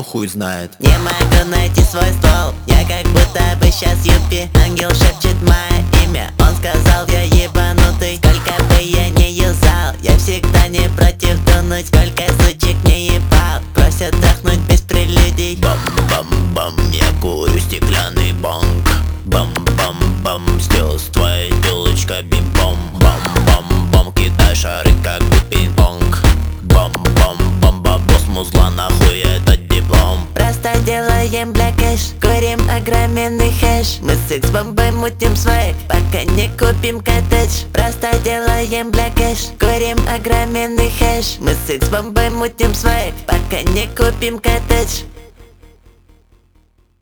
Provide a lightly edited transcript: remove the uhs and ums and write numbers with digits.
хуй знает. Не могу найти свой ствол, я как будто бы сейчас юпи. Ангел шепчет мое имя, он сказал я ебанутый. Сколько бы я не юзал, я всегда не против дунуть. Сколько сучек не ебал, просят трахнуть без прелюдий. Бам-бам-бам, я курю стеклянный бонг. Бам-бам-бам, сделал с твоей телочкой бим-бом. Бам-бам-бам, кидай шары как бы пинг-понг. Бам-бам-бам, бабос музла, нахуй этот диплом. Просто делаем бля кэш, курим огроменный хэш. Мы с X-бомбой мутим свайк, пока не купим коттедж. Просто делаем бля кэш, курим огроменный хэш. Мы с X-бомбой мутим свайк, пока не купим коттедж.